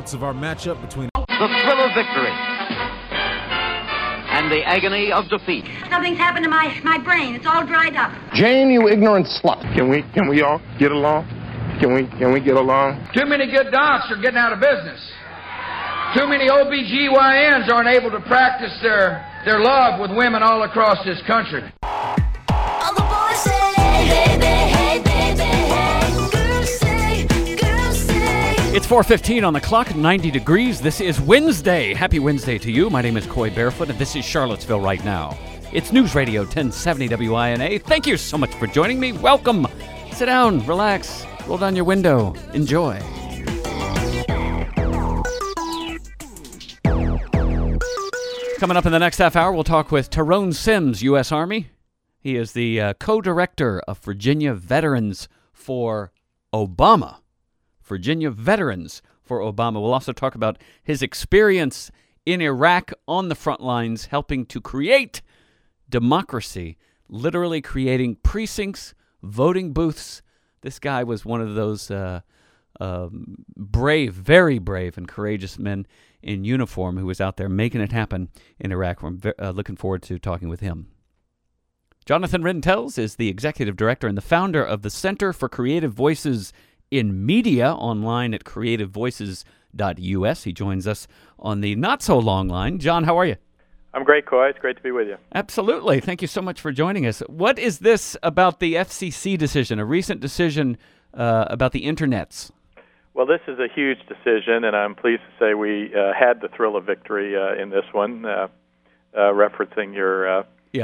highlights of our matchup between the thrill of victory and the agony of defeat. Something's happened to my brain. It's all dried up. Jane, you ignorant slut. Can we all get along? Can we get along? Too many good docs are getting out of business. Too many OBGYNs aren't able to practice their love with women all across this country. All the boys say, hey baby, hey baby, hey. Girls say. It's 4:15 on the clock, 90 degrees. This is Wednesday. Happy Wednesday to you. My name is Coy Barefoot, and this is Charlottesville Right Now. It's News Radio 1070 WINA. Thank you so much for joining me. Welcome. Sit down, relax, roll down your window, enjoy. Coming up in the next half hour, we'll talk with Tyrone Sims, U.S. Army. He is the co-director of Virginia Veterans for Obama. Virginia Veterans for Obama. We'll also talk about his experience in Iraq on the front lines, helping to create democracy, literally creating precincts, voting booths. This guy was one of those brave, very brave and courageous men in uniform who was out there making it happen in Iraq. I'm looking forward to talking with him. Jonathan Rentels is the executive director and the founder of the Center for Creative Voices in Media, online at creativevoices.us. He joins us on the not-so-long line. John, how are you? I'm great, Coy. It's great to be with you. Absolutely. Thank you so much for joining us. What is this about the FCC decision, a recent decision about the internets? Well, this is a huge decision, and I'm pleased to say we had the thrill of victory in this one, referencing your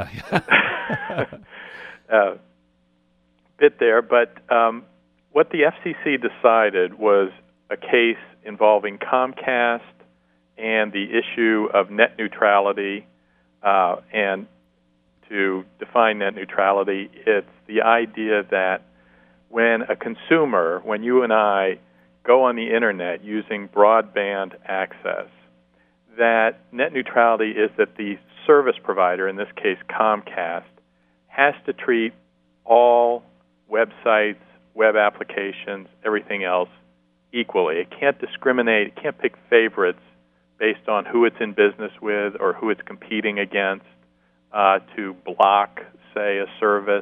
bit there. But what the FCC decided was a case involving Comcast and the issue of net neutrality. And to define net neutrality, it's the idea that when a consumer, when you and I go on the internet using broadband access, that net neutrality is that the service provider, in this case Comcast, has to treat all websites, web applications, everything else equally. It can't discriminate, it can't pick favorites based on who it's in business with or who it's competing against to block, say, a service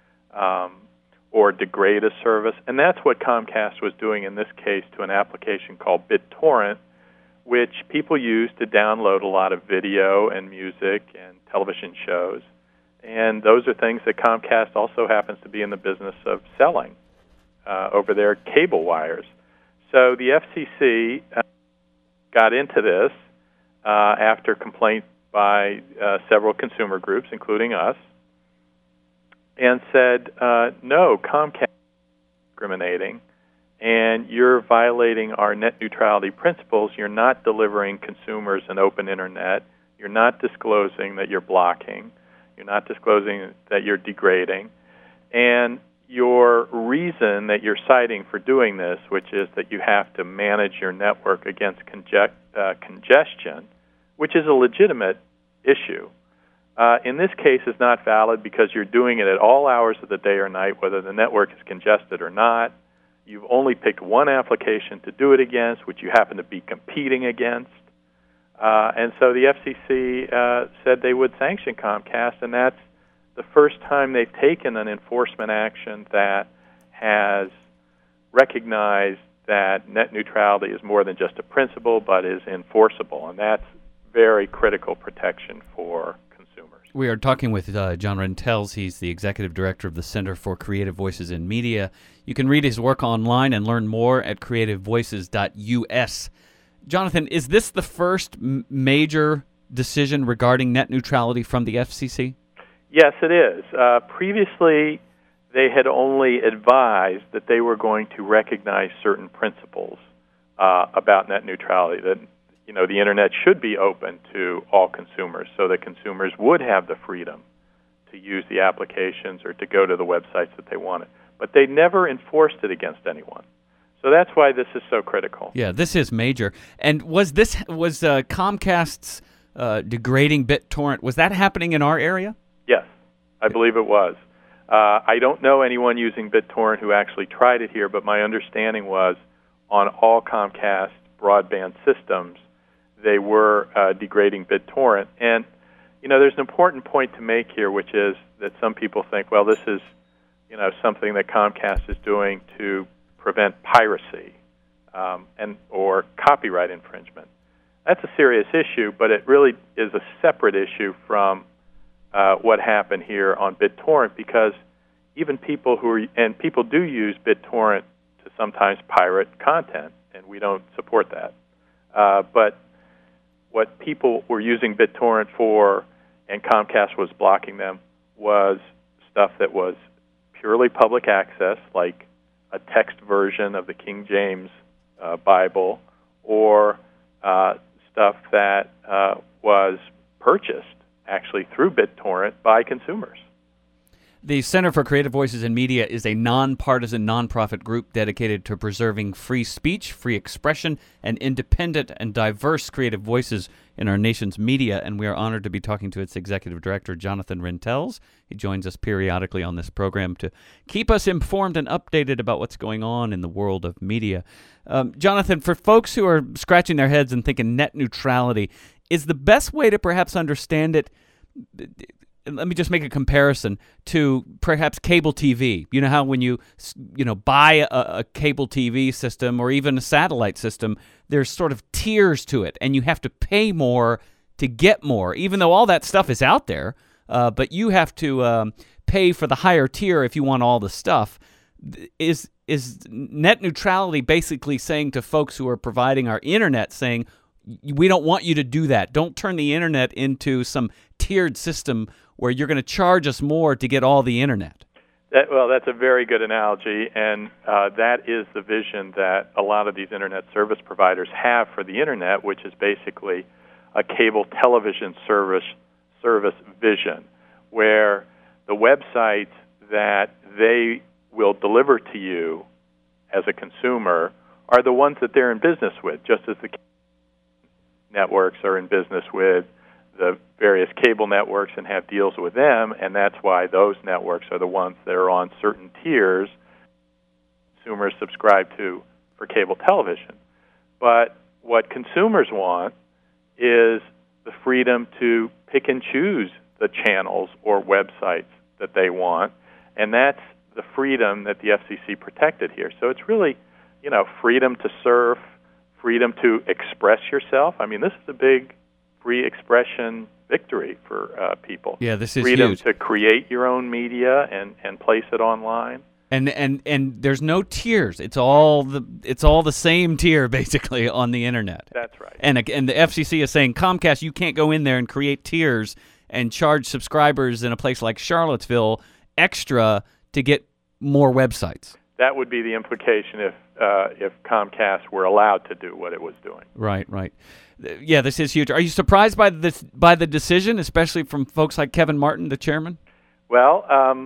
or degrade a service. And that's what Comcast was doing in this case to an application called BitTorrent, which people use to download a lot of video and music and television shows. And those are things that Comcast also happens to be in the business of selling over their cable wires. So the FCC got into this after complaint by several consumer groups, including us, and said, no, Comcast is discriminating, and you're violating our net neutrality principles. You're not delivering consumers an open internet. You're not disclosing that you're blocking. You're not disclosing that you're degrading. And your reason that you're citing for doing this, which is that you have to manage your network against congestion, which is a legitimate issue, in this case is not valid because you're doing it at all hours of the day or night, whether the network is congested or not. You've only picked one application to do it against, which you happen to be competing against. And so the FCC said they would sanction Comcast, and that's the first time they've taken an enforcement action that has recognized that net neutrality is more than just a principle, but is enforceable, and that's very critical protection for consumers. We are talking with John Rentels. He's the executive director of the Center for Creative Voices in Media. You can read his work online and learn more at creativevoices.us. Jonathan, is this the first major decision regarding net neutrality from the FCC? Yes, it is. Previously, they had only advised that they were going to recognize certain principles about net neutrality, that the internet should be open to all consumers so that consumers would have the freedom to use the applications or to go to the websites that they wanted. But they never enforced it against anyone. So that's why this is so critical. Yeah, this is major. And was Comcast's degrading BitTorrent, was that happening in our area? Yes, I believe it was. I don't know anyone using BitTorrent who actually tried it here, but my understanding was on all Comcast broadband systems, they were degrading BitTorrent. And, there's an important point to make here, which is that some people think, well, this is, something that Comcast is doing to prevent piracy or copyright infringement. That's a serious issue, but it really is a separate issue from what happened here on BitTorrent, because even people people do use BitTorrent to sometimes pirate content, and we don't support that. But what people were using BitTorrent for, and Comcast was blocking them, was stuff that was purely public access, like a text version of the King James Bible, or stuff that was purchased actually through BitTorrent by consumers. The Center for Creative Voices in Media is a nonpartisan nonprofit group dedicated to preserving free speech, free expression, and independent and diverse creative voices in our nation's media, and we are honored to be talking to its executive director, Jonathan Rentels. He joins us periodically on this program to keep us informed and updated about what's going on in the world of media. Jonathan, for folks who are scratching their heads and thinking net neutrality, is the best way to perhaps understand it? Let me just make a comparison to perhaps cable TV. You know how when you buy a cable TV system or even a satellite system, there's sort of tiers to it, and you have to pay more to get more, even though all that stuff is out there. But you have to pay for the higher tier if you want all the stuff. Is net neutrality basically saying to folks who are providing our internet, saying, we don't want you to do that. Don't turn the internet into some tiered system where you're going to charge us more to get all the internet? That's a very good analogy, and that is the vision that a lot of these internet service providers have for the internet, which is basically a cable television service vision, where the websites that they will deliver to you as a consumer are the ones that they're in business with, just as the networks are in business with the various cable networks and have deals with them, and that's why those networks are the ones that are on certain tiers consumers subscribe to for cable television. But what consumers want is the freedom to pick and choose the channels or websites that they want, and that's the freedom that the FCC protected here. So it's really, freedom to surf, freedom to express yourself. I mean, this is a big free expression victory for people. Yeah, this is freedom huge. to create your own media and place it online. And there's no tiers. It's all the same tier basically on the internet. That's right. And the FCC is saying, Comcast, you can't go in there and create tiers and charge subscribers in a place like Charlottesville extra to get more websites. That would be the implication if Comcast were allowed to do what it was doing. Right. Yeah, this is huge. Are you surprised by the decision, especially from folks like Kevin Martin, the chairman? Well,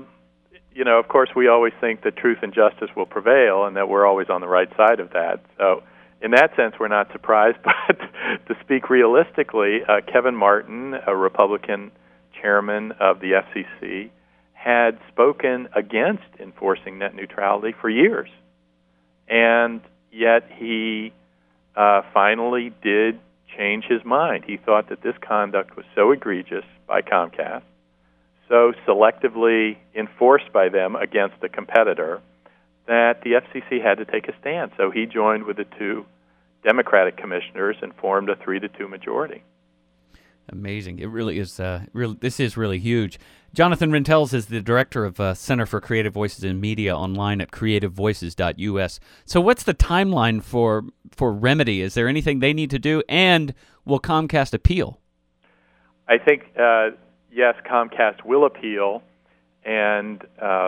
of course, we always think that truth and justice will prevail and that we're always on the right side of that. So in that sense, we're not surprised. But to speak realistically, Kevin Martin, a Republican chairman of the FCC, had spoken against enforcing net neutrality for years. And yet he finally did change his mind. He thought that this conduct was so egregious by Comcast, so selectively enforced by them against a competitor, that the FCC had to take a stand. So he joined with the two Democratic commissioners and formed a 3-2 majority. Amazing. It really is. This is really huge. Jonathan Rentels is the director of Center for Creative Voices in Media online at creativevoices.us. So what's the timeline for remedy? Is there anything they need to do? And will Comcast appeal? I think, yes, Comcast will appeal. And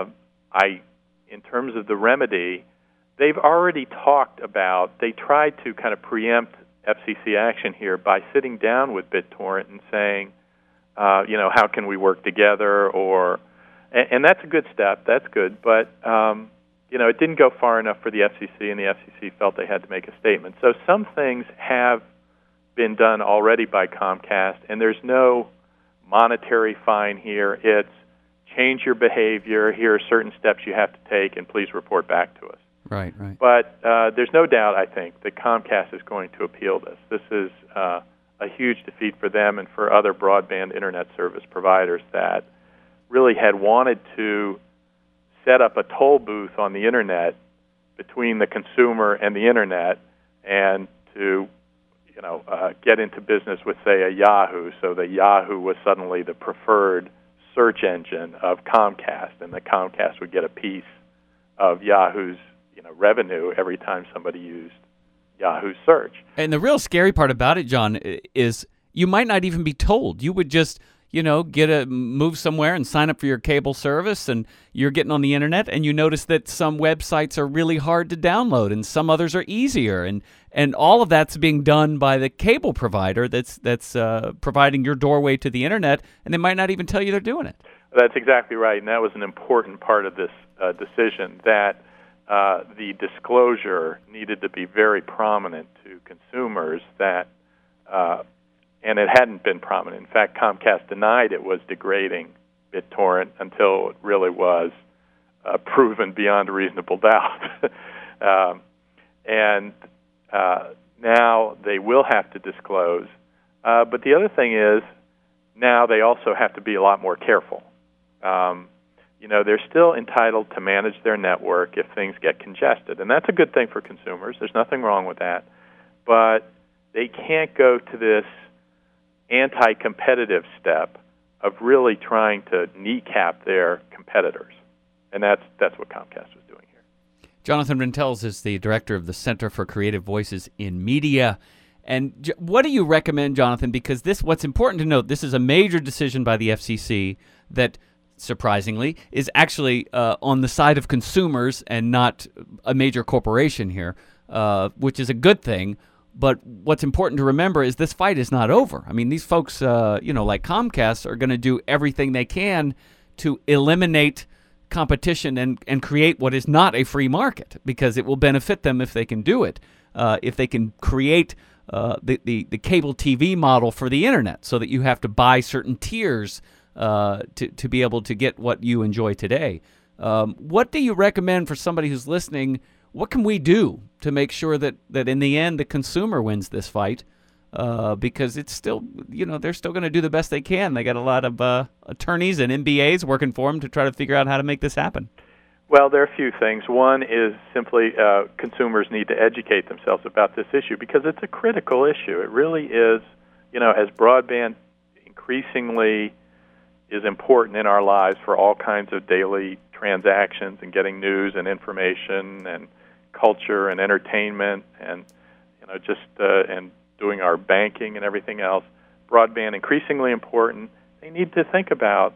in terms of the remedy, they've already talked about, they tried to kind of preempt FCC action here by sitting down with BitTorrent and saying, how can we work together? And that's a good step. That's good. But, it didn't go far enough for the FCC, and the FCC felt they had to make a statement. So some things have been done already by Comcast, and there's no monetary fine here. It's change your behavior. Here are certain steps you have to take, and please report back to us. Right. But there's no doubt, I think, that Comcast is going to appeal this. This is a huge defeat for them and for other broadband internet service providers that really had wanted to set up a toll booth on the internet between the consumer and the internet, and to get into business with, say, a Yahoo, so that Yahoo was suddenly the preferred search engine of Comcast, and that Comcast would get a piece of Yahoo's revenue every time somebody used Yahoo search. And the real scary part about it, John, is you might not even be told. You would just move somewhere and sign up for your cable service, and you're getting on the internet, and you notice that some websites are really hard to download and some others are easier, and all of that's being done by the cable provider that's providing your doorway to the internet, and they might not even tell you they're doing it. That's exactly right, and that was an important part of this decision, that the disclosure needed to be very prominent to consumers, that and it hadn't been prominent. In fact, Comcast denied it was degrading BitTorrent until it really was proven beyond a reasonable doubt. And now they will have to disclose. But the other thing is, now they also have to be a lot more careful. They're still entitled to manage their network if things get congested, and that's a good thing for consumers. There's nothing wrong with that. But they can't go to this anti-competitive step of really trying to kneecap their competitors, and that's what Comcast was doing here. Jonathan Rentels is the director of the Center for Creative Voices in Media. And what do you recommend, Jonathan? Because what's important to note, this is a major decision by the FCC that, surprisingly, is actually on the side of consumers and not a major corporation here, which is a good thing. But what's important to remember is this fight is not over. I mean, these folks, like Comcast, are going to do everything they can to eliminate competition and create what is not a free market, because it will benefit them if they can do it. If they can create the cable TV model for the internet, so that you have to buy certain tiers to be able to get what you enjoy today. What do you recommend for somebody who's listening? What can we do to make sure that in the end the consumer wins this fight? Because it's still, they're still going to do the best they can. They got a lot of attorneys and MBAs working for them to try to figure out how to make this happen. Well, there are a few things. One is simply consumers need to educate themselves about this issue, because it's a critical issue. It really is, as broadband increasingly is important in our lives for all kinds of daily transactions and getting news and information and culture and entertainment and and doing our banking and everything else. Broadband increasingly important. They need to think about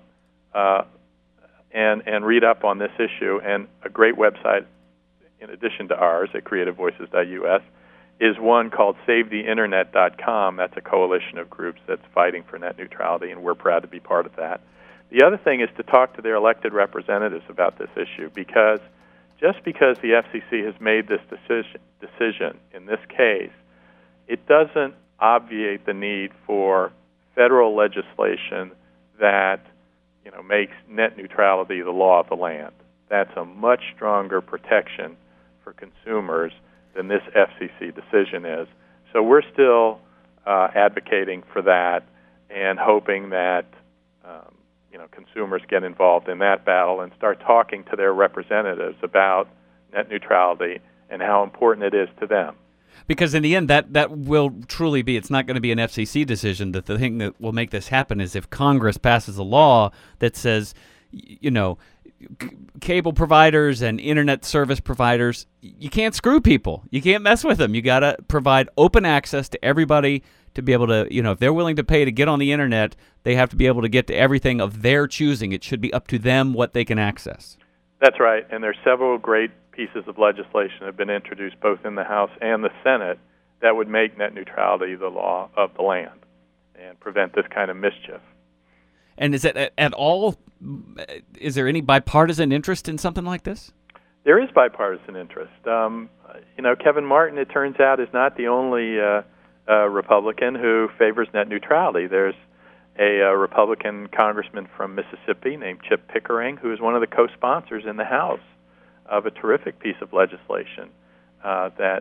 and read up on this issue. And a great website, in addition to ours at creativevoices.us, is one called SaveTheInternet.com. That's a coalition of groups that's fighting for net neutrality, and we're proud to be part of that. The other thing is to talk to their elected representatives about this issue, because just because the FCC has made this decision in this case, it doesn't obviate the need for federal legislation that makes net neutrality the law of the land. That's a much stronger protection for consumers than this FCC decision is. So we're still advocating for that and hoping that consumers get involved in that battle and start talking to their representatives about net neutrality and how important it is to them. Because in the end, that will truly be, it's not going to be an FCC decision. That the thing that will make this happen is if Congress passes a law that says, cable providers and internet service providers, you can't screw people. You can't mess with them. You got to provide open access to everybody to be able to, if they're willing to pay to get on the internet, they have to be able to get to everything of their choosing. It should be up to them what they can access. That's right, and there's several great pieces of legislation that have been introduced both in the House and the Senate that would make net neutrality the law of the land and prevent this kind of mischief. And is it at all, is there any bipartisan interest in something like this? There is bipartisan interest. Kevin Martin, it turns out, is not the only Republican who favors net neutrality. There's a Republican congressman from Mississippi named Chip Pickering, who is one of the co-sponsors in the House of a terrific piece of legislation that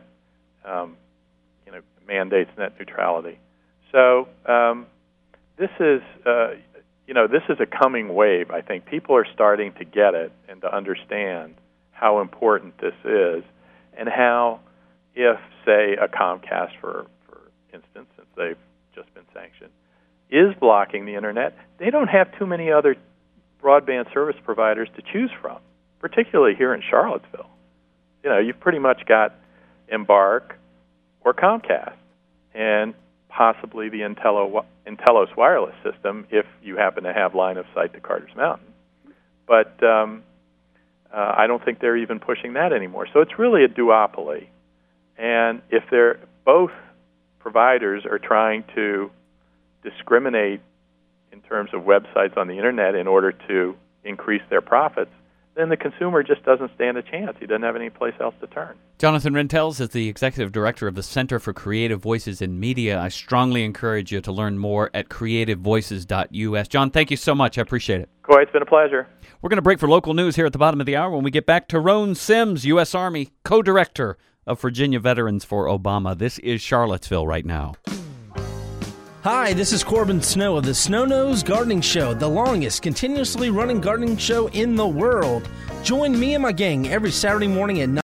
mandates net neutrality. So this is this is a coming wave. I think people are starting to get it and to understand how important this is, and how, if say a Comcast, for instance, since they've just been sanctioned, is blocking the internet, they don't have too many other broadband service providers to choose from, particularly here in Charlottesville. You've pretty much got Embark or Comcast, and possibly the Intellos wireless system if you happen to have line of sight to Carter's Mountain. But I don't think they're even pushing that anymore. So it's really a duopoly. And if both providers are trying to discriminate in terms of websites on the internet in order to increase their profits, then the consumer just doesn't stand a chance. He doesn't have any place else to turn. Jonathan Rentels is the executive director of the Center for Creative Voices in Media. I strongly encourage you to learn more at creativevoices.us. John, thank you so much. I appreciate it. Coy, it's been a pleasure. We're going to break for local news here at the bottom of the hour. When we get back, Tyrone Sims, U.S. Army, co-director of Virginia Veterans for Obama. This is Charlottesville right now. Hi, this is Corbin Snow of the Snow Nose Gardening Show, the longest continuously running gardening show in the world. Join me and my gang every Saturday morning at 9